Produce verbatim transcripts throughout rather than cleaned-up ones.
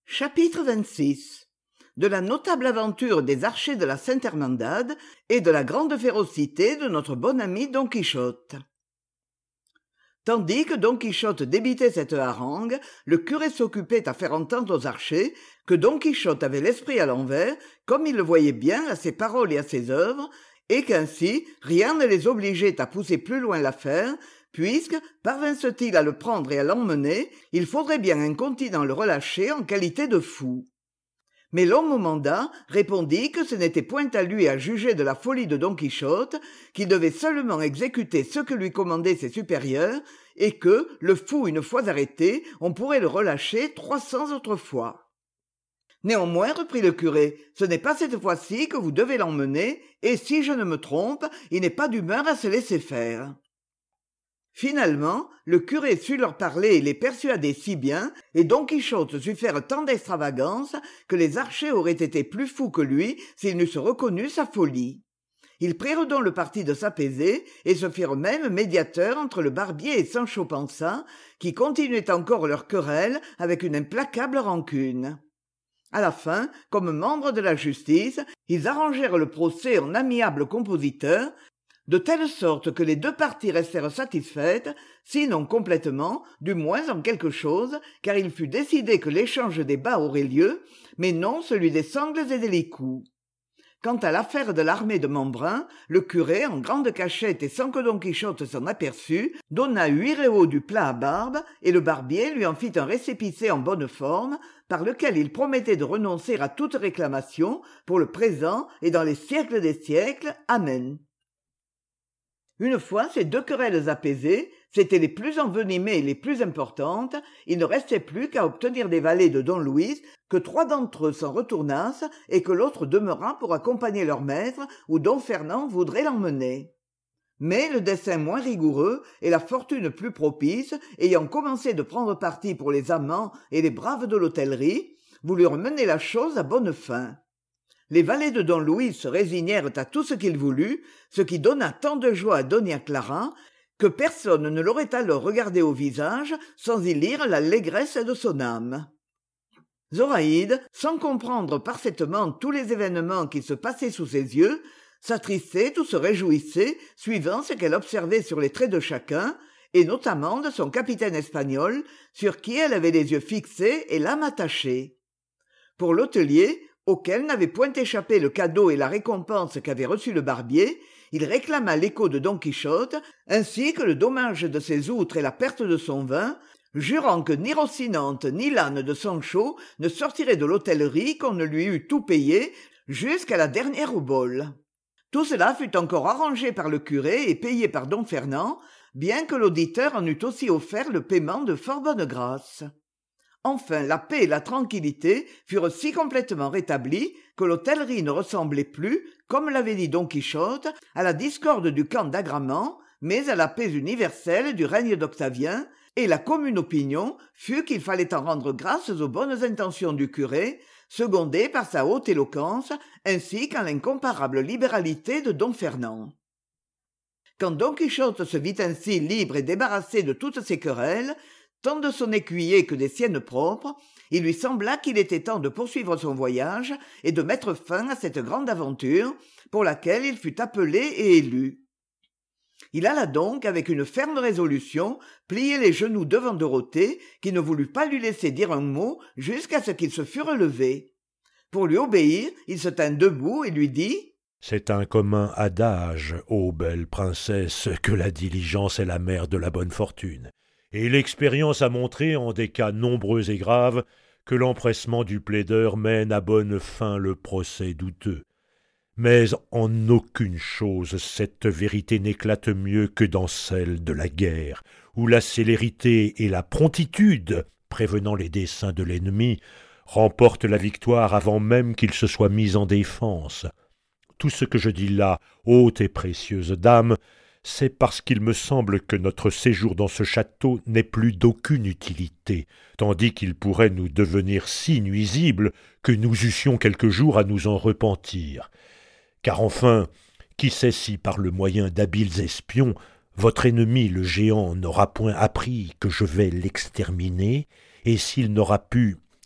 Chapitre vingt-six. De la notable aventure des archers de la Sainte-Hermandade et de la grande férocité de notre bon ami Don Quichotte. Tandis que Don Quichotte débitait cette harangue, le curé s'occupait à faire entendre aux archers que Don Quichotte avait l'esprit à l'envers, comme il le voyait bien à ses paroles et à ses œuvres, et qu'ainsi rien ne les obligeait à pousser plus loin l'affaire, puisque, parvinssent-ils à le prendre et à l'emmener, il faudrait bien incontinent le relâcher en qualité de fou. Mais l'homme au mandat répondit que ce n'était point à lui à juger de la folie de Don Quichotte, qu'il devait seulement exécuter ce que lui commandaient ses supérieurs, et que, le fou une fois arrêté, on pourrait le relâcher trois cents autres fois. Néanmoins, reprit le curé, ce n'est pas cette fois-ci que vous devez l'emmener, et si je ne me trompe, il n'est pas d'humeur à se laisser faire. Finalement, le curé sut leur parler et les persuader si bien, et Don Quichotte sut faire tant d'extravagances, que les archers auraient été plus fous que lui s'ils n'eussent reconnu sa folie. Ils prirent donc le parti de s'apaiser, et se firent même médiateurs entre le barbier et Sancho Pança, qui continuaient encore leur querelle avec une implacable rancune. À la fin, comme membres de la justice, ils arrangèrent le procès en amiables compositeurs, de telle sorte que les deux parties restèrent satisfaites, sinon complètement, du moins en quelque chose, car il fut décidé que l'échange des bas aurait lieu, mais non celui des sangles et des licous. Quant à l'affaire de l'armée de Membrun, le curé, en grande cachette et sans que Don Quichotte s'en aperçût, donna huit réaux du plat à barbe, et le barbier lui en fit un récépissé en bonne forme, par lequel il promettait de renoncer à toute réclamation, pour le présent et dans les siècles des siècles. Amen. Une fois ces deux querelles apaisées, c'étaient les plus envenimées et les plus importantes, il ne restait plus qu'à obtenir des valets de don Louis, que trois d'entre eux s'en retournassent et que l'autre demeurât pour accompagner leur maître où don Fernand voudrait l'emmener. Mais le dessein moins rigoureux et la fortune plus propice, ayant commencé de prendre parti pour les amants et les braves de l'hôtellerie, voulurent mener la chose à bonne fin. Les valets de don Louis se résignèrent à tout ce qu'il voulut, ce qui donna tant de joie à Donia Clara, que personne ne l'aurait alors regardé au visage sans y lire l'allégresse de son âme. Zoraïde, sans comprendre parfaitement tous les événements qui se passaient sous ses yeux, s'attristait ou se réjouissait suivant ce qu'elle observait sur les traits de chacun, et notamment de son capitaine espagnol, sur qui elle avait les yeux fixés et l'âme attachée. Pour l'hôtelier, auquel n'avait point échappé le cadeau et la récompense qu'avait reçu le barbier, il réclama l'écho de Don Quichotte, ainsi que le dommage de ses outres et la perte de son vin, jurant que ni Rocinante ni l'âne de Sancho ne sortiraient de l'hôtellerie qu'on ne lui eût tout payé jusqu'à la dernière obole. Tout cela fut encore arrangé par le curé et payé par don Fernand, bien que l'auditeur en eût aussi offert le paiement de fort bonne grâce. Enfin, la paix et la tranquillité furent si complètement rétablies que l'hôtellerie ne ressemblait plus, comme l'avait dit Don Quichotte, à la discorde du camp d'Agraman, mais à la paix universelle du règne d'Octavien, et la commune opinion fut qu'il fallait en rendre grâce aux bonnes intentions du curé, secondées par sa haute éloquence, ainsi qu'à l'incomparable libéralité de don Fernand. Quand Don Quichotte se vit ainsi libre et débarrassé de toutes ses querelles, tant de son écuyer que des siennes propres, il lui sembla qu'il était temps de poursuivre son voyage et de mettre fin à cette grande aventure pour laquelle il fut appelé et élu. Il alla donc avec une ferme résolution plier les genoux devant Dorothée, qui ne voulut pas lui laisser dire un mot jusqu'à ce qu'il se fût relevé. Pour lui obéir, il se tint debout et lui dit « C'est un commun adage, ô belle princesse, que la diligence est la mère de la bonne fortune. Et l'expérience a montré, en des cas nombreux et graves, que l'empressement du plaideur mène à bonne fin le procès douteux. Mais en aucune chose cette vérité n'éclate mieux que dans celle de la guerre, où la célérité et la promptitude, prévenant les desseins de l'ennemi, remportent la victoire avant même qu'il se soit mis en défense. Tout ce que je dis là, haute et précieuse dame, c'est parce qu'il me semble que notre séjour dans ce château n'est plus d'aucune utilité, tandis qu'il pourrait nous devenir si nuisible que nous eussions quelques jours à nous en repentir. Car enfin, qui sait si par le moyen d'habiles espions, votre ennemi le géant n'aura point appris que je vais l'exterminer, et s'il n'aura pu,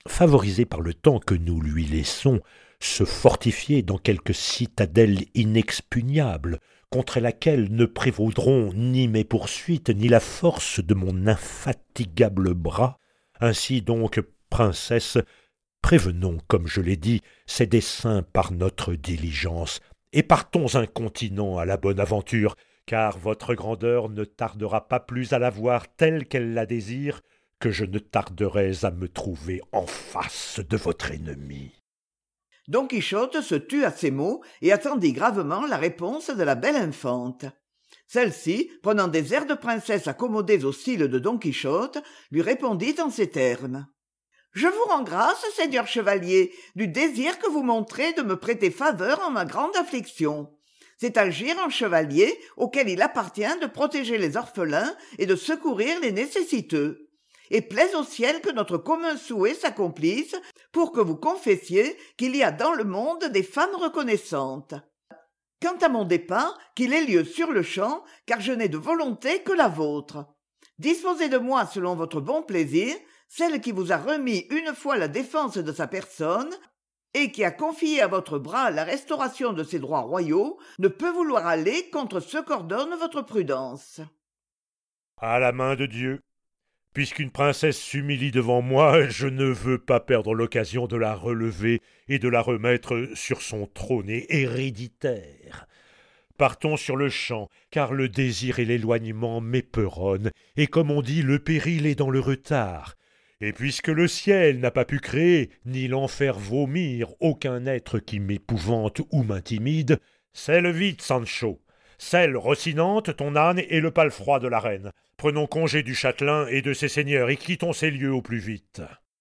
favorisé par le temps que nous lui laissons, se fortifier dans quelque citadelle inexpugnable, contre laquelle ne prévaudront ni mes poursuites, ni la force de mon infatigable bras. Ainsi donc, princesse, prévenons, comme je l'ai dit, ces desseins par notre diligence, et partons incontinent à la bonne aventure, car votre grandeur ne tardera pas plus à la voir telle qu'elle la désire, que je ne tarderais à me trouver en face de votre ennemi. » Don Quichotte se tut à ces mots et attendit gravement la réponse de la belle infante. Celle-ci, prenant des airs de princesse accommodés au style de Don Quichotte, lui répondit en ces termes. « Je vous rends grâce, seigneur chevalier, du désir que vous montrez de me prêter faveur en ma grande affliction. C'est agir en chevalier auquel il appartient de protéger les orphelins et de secourir les nécessiteux. Et plaise au ciel que notre commun souhait s'accomplisse pour que vous confessiez qu'il y a dans le monde des femmes reconnaissantes. Quant à mon départ, qu'il ait lieu sur-le-champ, car je n'ai de volonté que la vôtre. Disposez de moi selon votre bon plaisir, celle qui vous a remis une fois la défense de sa personne, et qui a confié à votre bras la restauration de ses droits royaux, ne peut vouloir aller contre ce qu'ordonne votre prudence. » À la main de Dieu. Puisqu'une princesse s'humilie devant moi, je ne veux pas perdre l'occasion de la relever et de la remettre sur son trône héréditaire. Partons sur le champ, car le désir et l'éloignement m'éperonnent, et comme on dit, le péril est dans le retard. Et puisque le ciel n'a pas pu créer, ni l'enfer vomir, aucun être qui m'épouvante ou m'intimide, selle vite, Sancho. Selle Rocinante, ton âne et le palefroid de la reine. Prenons congé du châtelain et de ses seigneurs et quittons ces lieux au plus vite. »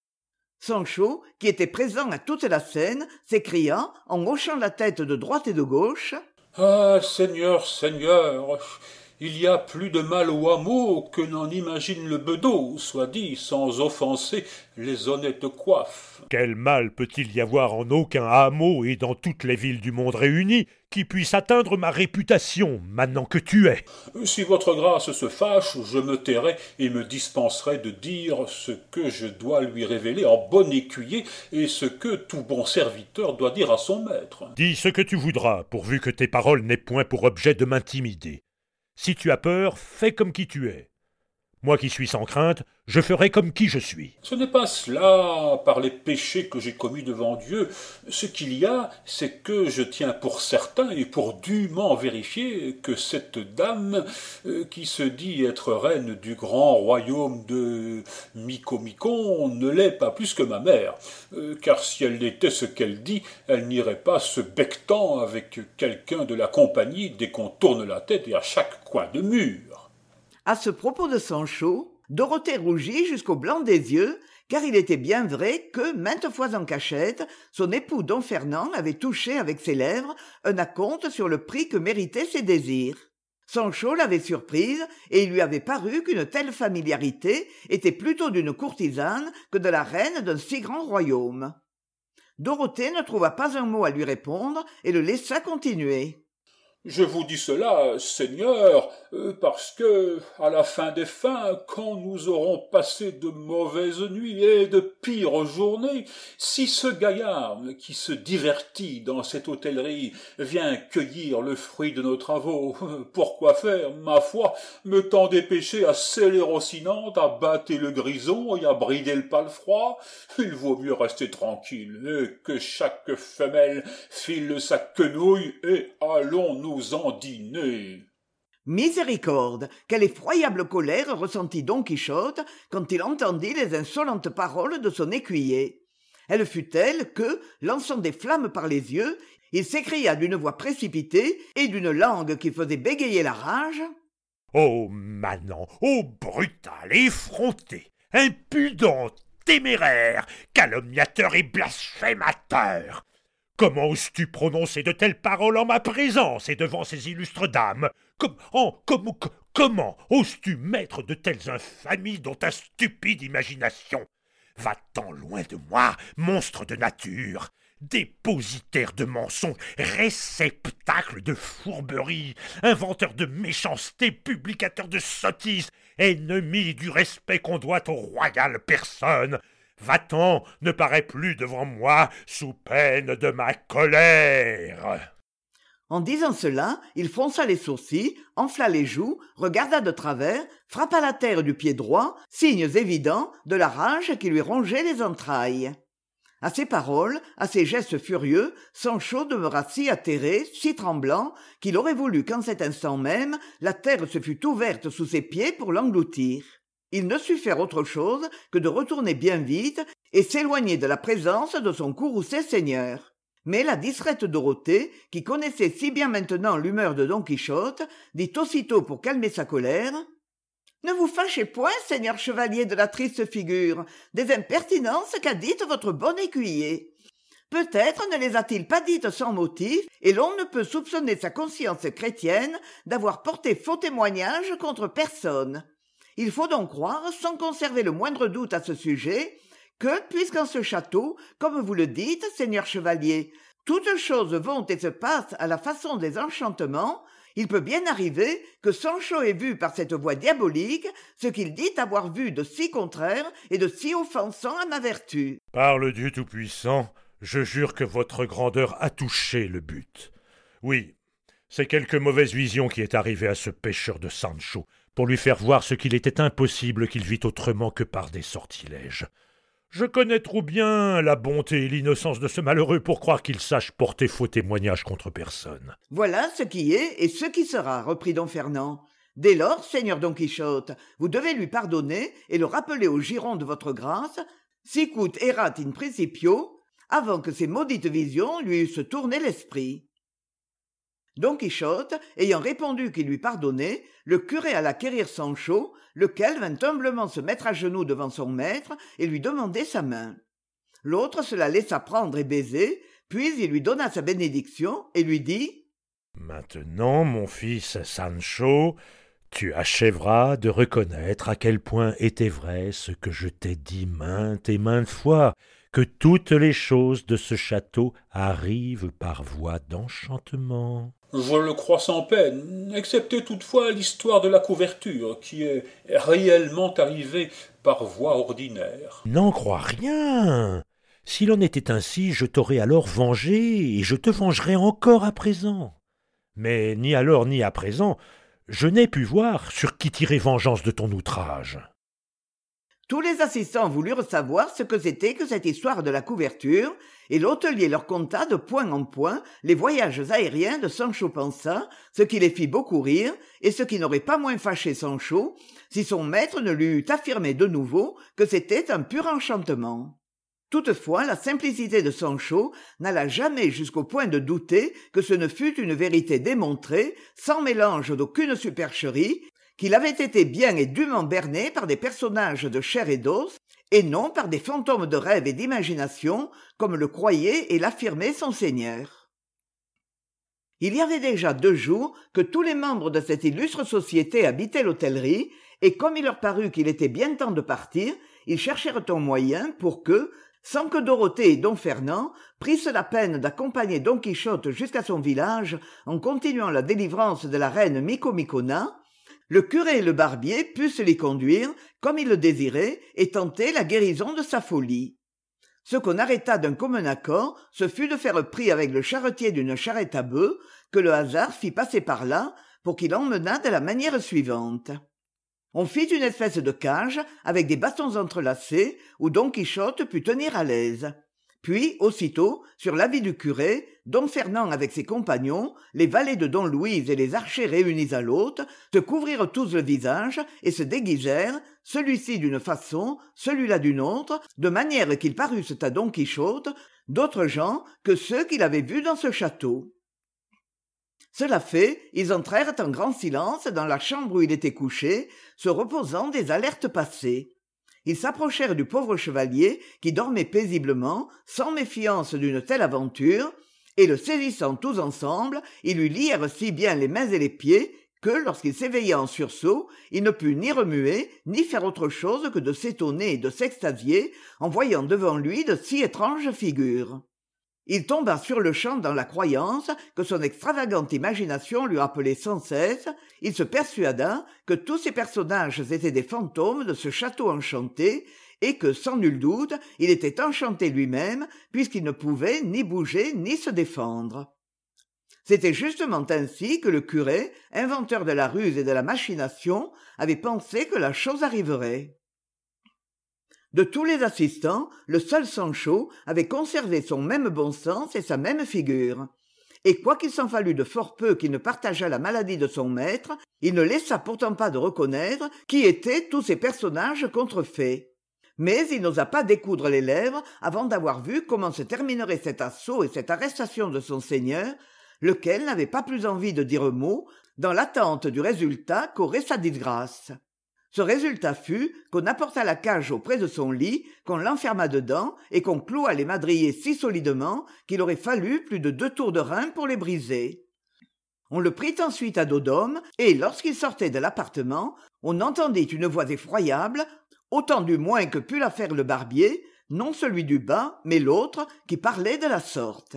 Sancho, qui était présent à toute la scène, s'écria, en hochant la tête de droite et de gauche. « Ah, Seigneur, Seigneur, il y a plus de mal au hameau que n'en imagine le bedeau, soit dit sans offenser les honnêtes coiffes. » Quel mal peut-il y avoir en aucun hameau et dans toutes les villes du monde réunies qui puisse atteindre ma réputation, maintenant que tu es? Si votre grâce se fâche, je me tairai et me dispenserai de dire ce que je dois lui révéler en bon écuyer et ce que tout bon serviteur doit dire à son maître. Dis ce que tu voudras, pourvu que tes paroles n'aient point pour objet de m'intimider. Si tu as peur, fais comme qui tu es. Moi qui suis sans crainte, je ferai comme qui je suis. Ce n'est pas cela, par les péchés que j'ai commis devant Dieu. Ce qu'il y a, c'est que je tiens pour certain et pour dûment vérifier que cette dame, euh, qui se dit être reine du grand royaume de Micomicon, ne l'est pas plus que ma mère. Euh, car si elle était ce qu'elle dit, elle n'irait pas se bectant avec quelqu'un de la compagnie dès qu'on tourne la tête et à chaque coin de mur. À ce propos de Sancho, Dorothée rougit jusqu'au blanc des yeux, car il était bien vrai que, maintes fois en cachette, son époux don Fernand avait touché avec ses lèvres un acompte sur le prix que méritaient ses désirs. Sancho l'avait surprise, et il lui avait paru qu'une telle familiarité était plutôt d'une courtisane que de la reine d'un si grand royaume. Dorothée ne trouva pas un mot à lui répondre et le laissa continuer. Je vous dis cela, Seigneur, parce que, à la fin des fins, quand nous aurons passé de mauvaises nuits et de pires journées, si ce gaillard qui se divertit dans cette hôtellerie vient cueillir le fruit de nos travaux, pourquoi faire, ma foi, me tant dépêcher à sceller Rocinante, à battre le grison et à brider le palefroid? Il vaut mieux rester tranquille, et que chaque femelle file sa quenouille, et allons-nous en dîner. Miséricorde, quelle effroyable colère ressentit Don Quichotte quand il entendit les insolentes paroles de son écuyer. Elle fut telle que, lançant des flammes par les yeux, il s'écria d'une voix précipitée et d'une langue qui faisait bégayer la rage. « Ô manant, ô brutal, effronté, impudent, téméraire, calomniateur et blasphémateur! Comment oses-tu prononcer de telles paroles en ma présence et devant ces illustres dames? Comme, oh, comme, comment oses-tu mettre de telles infamies dans ta stupide imagination? Va-t'en loin de moi, monstre de nature, dépositaire de mensonges, réceptacle de fourberies, inventeur de méchanceté, publicateur de sottises, ennemi du respect qu'on doit aux royales personnes. Va-t'en, ne parais plus devant moi sous peine de ma colère. » En disant cela, il fronça les sourcils, enfla les joues, regarda de travers, frappa la terre du pied droit, signes évidents de la rage qui lui rongeait les entrailles. À ces paroles, à ces gestes furieux, Sancho demeura si atterré, si tremblant, qu'il aurait voulu qu'en cet instant même, la terre se fût ouverte sous ses pieds pour l'engloutir. Il ne sut faire autre chose que de retourner bien vite et s'éloigner de la présence de son courroucé seigneur. Mais la discrète Dorothée, qui connaissait si bien maintenant l'humeur de Don Quichotte, dit aussitôt pour calmer sa colère: « Ne vous fâchez point, seigneur chevalier de la triste figure, des impertinences qu'a dites votre bon écuyer. Peut-être ne les a-t-il pas dites sans motif, et l'on ne peut soupçonner sa conscience chrétienne d'avoir porté faux témoignage contre personne. Il faut donc croire, sans conserver le moindre doute à ce sujet, que, puisqu'en ce château, comme vous le dites, seigneur chevalier, toutes choses vont et se passent à la façon des enchantements, il peut bien arriver que Sancho ait vu par cette voie diabolique ce qu'il dit avoir vu de si contraire et de si offensant à ma vertu. » Par le Dieu Tout-Puissant, je jure que votre grandeur a touché le but. Oui, c'est quelque mauvaise vision qui est arrivée à ce pécheur de Sancho, pour lui faire voir ce qu'il était impossible qu'il vît autrement que par des sortilèges. Je connais trop bien la bonté et l'innocence de ce malheureux pour croire qu'il sache porter faux témoignage contre personne. « Voilà ce qui est et ce qui sera, reprit don Fernand. Dès lors, seigneur Don Quichotte, vous devez lui pardonner et le rappeler au giron de votre grâce, sicut erat in principio, avant que ces maudites visions lui eussent tourné l'esprit. » Don Quichotte, ayant répondu qu'il lui pardonnait, le curé alla quérir Sancho, lequel vint humblement se mettre à genoux devant son maître et lui demander sa main. L'autre se la laissa prendre et baiser, puis il lui donna sa bénédiction et lui dit: « Maintenant, mon fils Sancho, tu achèveras de reconnaître à quel point était vrai ce que je t'ai dit maintes et maintes fois, que toutes les choses de ce château arrivent par voie d'enchantement. » Je le crois sans peine, excepté toutefois l'histoire de la couverture, qui est réellement arrivée par voie ordinaire. N'en crois rien. S'il en était ainsi, je t'aurais alors vengé, et je te vengerai encore à présent. Mais ni alors ni à présent, je n'ai pu voir sur qui tirer vengeance de ton outrage. Tous les assistants voulurent savoir ce que c'était que cette histoire de la couverture, et l'hôtelier leur conta de point en point les voyages aériens de Sancho Panza, ce qui les fit beaucoup rire, et ce qui n'aurait pas moins fâché Sancho, si son maître ne lui eût affirmé de nouveau que c'était un pur enchantement. Toutefois, la simplicité de Sancho n'alla jamais jusqu'au point de douter que ce ne fût une vérité démontrée, sans mélange d'aucune supercherie, qu'il avait été bien et dûment berné par des personnages de chair et d'os, et non par des fantômes de rêve et d'imagination, comme le croyait et l'affirmait son seigneur. Il y avait déjà deux jours que tous les membres de cette illustre société habitaient l'hôtellerie, et comme il leur parut qu'il était bien temps de partir, ils cherchèrent un moyen pour que, sans que Dorothée et don Fernand prissent la peine d'accompagner Don Quichotte jusqu'à son village en continuant la délivrance de la reine Micomicona, le curé et le barbier pussent l'y conduire, comme ils le désiraient, et tenter la guérison de sa folie. Ce qu'on arrêta d'un commun accord, ce fut de faire prix avec le charretier d'une charrette à bœufs, que le hasard fit passer par là, pour qu'il emmenât de la manière suivante. On fit une espèce de cage, avec des bâtons entrelacés, où Don Quichotte put tenir à l'aise. Puis, aussitôt, sur l'avis du curé, don Fernand avec ses compagnons, les valets de don Louise et les archers réunis à l'hôte, se couvrirent tous le visage et se déguisèrent, celui-ci d'une façon, celui-là d'une autre, de manière qu'ils parussent à Don Quichotte d'autres gens que ceux qu'il avait vus dans ce château. Cela fait, ils entrèrent en grand silence dans la chambre où il était couché, se reposant des alertes passées. Ils s'approchèrent du pauvre chevalier qui dormait paisiblement, sans méfiance d'une telle aventure, et le saisissant tous ensemble, ils lui lièrent si bien les mains et les pieds que, lorsqu'il s'éveilla en sursaut, il ne put ni remuer, ni faire autre chose que de s'étonner et de s'extasier en voyant devant lui de si étranges figures. Il tomba sur-le-champ dans la croyance que son extravagante imagination lui rappelait sans cesse, il se persuada que tous ces personnages étaient des fantômes de ce château enchanté, et que, sans nul doute, il était enchanté lui-même, puisqu'il ne pouvait ni bouger ni se défendre. C'était justement ainsi que le curé, inventeur de la ruse et de la machination, avait pensé que la chose arriverait. De tous les assistants, le seul Sancho avait conservé son même bon sens et sa même figure. Et quoiqu'il s'en fallût de fort peu qu'il ne partageât la maladie de son maître, il ne laissa pourtant pas de reconnaître qui étaient tous ces personnages contrefaits. Mais il n'osa pas découdre les lèvres avant d'avoir vu comment se terminerait cet assaut et cette arrestation de son seigneur, lequel n'avait pas plus envie de dire mot, dans l'attente du résultat qu'aurait sa disgrâce. Ce résultat fut qu'on apporta la cage auprès de son lit, qu'on l'enferma dedans et qu'on cloua les madriers si solidement qu'il aurait fallu plus de deux tours de rein pour les briser. On le prit ensuite à dos d'homme et, lorsqu'il sortait de l'appartement, on entendit une voix effroyable, autant du moins que put la faire le barbier, non celui du bas, mais l'autre, qui parlait de la sorte.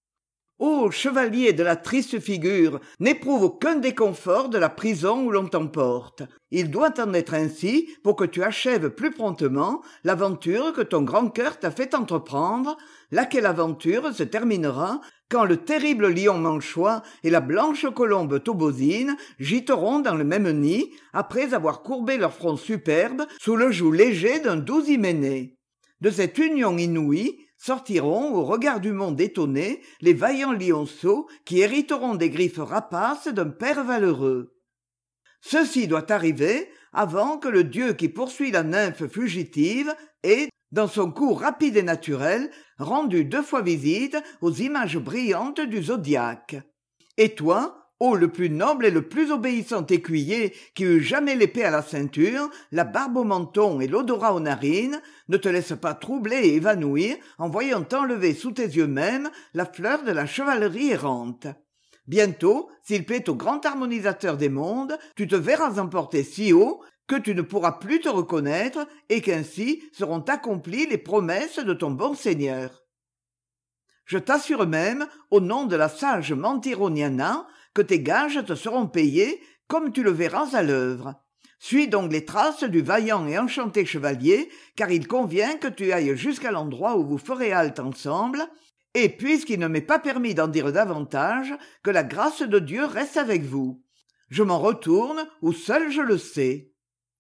Ô chevalier de la triste figure, n'éprouve aucun déconfort de la prison où l'on t'emporte. Il doit en être ainsi pour que tu achèves plus promptement l'aventure que ton grand cœur t'a fait entreprendre, laquelle aventure se terminera quand le terrible lion manchois et la blanche colombe Taubosine gîteront dans le même nid, après avoir courbé leur front superbe sous le joug léger d'un doux hyménée. De cette union inouïe, sortiront, au regard du monde étonné, les vaillants lionceaux qui hériteront des griffes rapaces d'un père valeureux. Ceci doit arriver avant que le dieu qui poursuit la nymphe fugitive ait, dans son cours rapide et naturel, rendu deux fois visite aux images brillantes du zodiaque. Et toi, ô le plus noble et le plus obéissant écuyer qui eut jamais l'épée à la ceinture, la barbe au menton et l'odorat aux narines, ne te laisse pas troubler et évanouir en voyant enlever sous tes yeux même la fleur de la chevalerie errante. Bientôt, s'il plaît au grand harmonisateur des mondes, tu te verras emporter si haut que tu ne pourras plus te reconnaître et qu'ainsi seront accomplies les promesses de ton bon Seigneur. Je t'assure même, au nom de la sage Mantironiana, que tes gages te seront payés comme tu le verras à l'œuvre. Suis donc les traces du vaillant et enchanté chevalier, car il convient que tu ailles jusqu'à l'endroit où vous ferez halte ensemble, et puisqu'il ne m'est pas permis d'en dire davantage, que la grâce de Dieu reste avec vous. Je m'en retourne où seul je le sais.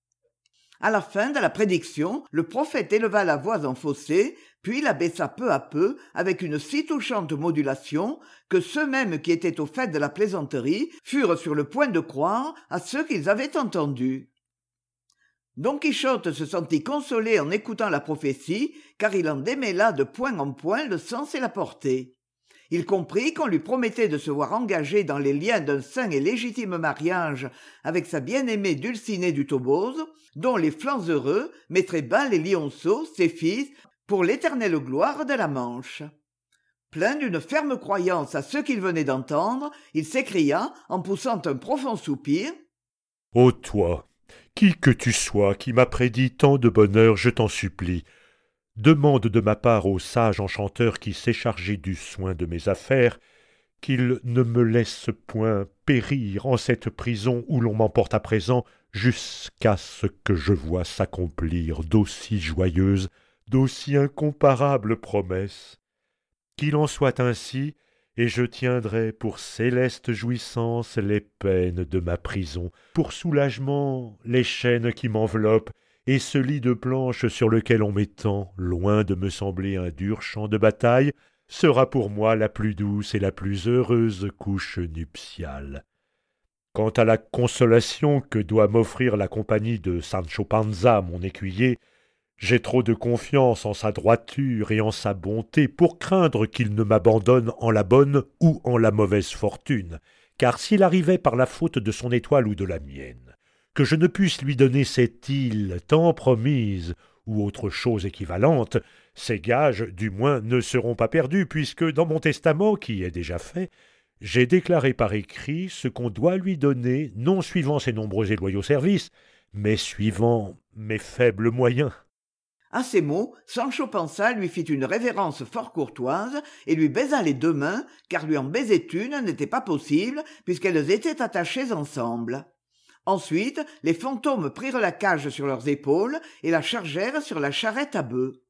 À la fin de la prédiction, le prophète éleva la voix en fausset, puis la baissa peu à peu avec une si touchante modulation que ceux mêmes qui étaient au fait de la plaisanterie furent sur le point de croire à ce qu'ils avaient entendu. Don Quichotte se sentit consolé en écoutant la prophétie, car il en démêla de point en point le sens et la portée. Il comprit qu'on lui promettait de se voir engagé dans les liens d'un saint et légitime mariage avec sa bien-aimée Dulcinée du Toboso, dont les flancs heureux mettraient bas les lionceaux, ses fils, pour l'éternelle gloire de la Manche. Plein d'une ferme croyance à ce qu'il venait d'entendre, il s'écria, en poussant un profond soupir. « Ô toi, qui que tu sois, qui m'as prédit tant de bonheur, je t'en supplie, demande de ma part au sage enchanteur qui s'est chargé du soin de mes affaires, qu'il ne me laisse point périr en cette prison où l'on m'emporte à présent, jusqu'à ce que je voie s'accomplir d'aussi joyeuses, d'aussi incomparables promesses. Qu'il en soit ainsi, et je tiendrai pour céleste jouissance les peines de ma prison, pour soulagement les chaînes qui m'enveloppent, et ce lit de planches sur lequel on m'étend, loin de me sembler un dur champ de bataille, sera pour moi la plus douce et la plus heureuse couche nuptiale. Quant à la consolation que doit m'offrir la compagnie de Sancho Panza, mon écuyer, j'ai trop de confiance en sa droiture et en sa bonté pour craindre qu'il ne m'abandonne en la bonne ou en la mauvaise fortune, car s'il arrivait par la faute de son étoile ou de la mienne, que je ne puisse lui donner cette île tant promise ou autre chose équivalente, ces gages, du moins, ne seront pas perdus, puisque dans mon testament, qui est déjà fait, j'ai déclaré par écrit ce qu'on doit lui donner, non suivant ses nombreux et loyaux services, mais suivant mes faibles moyens. » À ces mots, Sancho Panza lui fit une révérence fort courtoise et lui baisa les deux mains, car lui en baiser une n'était pas possible, puisqu'elles étaient attachées ensemble. Ensuite, les fantômes prirent la cage sur leurs épaules et la chargèrent sur la charrette à bœufs.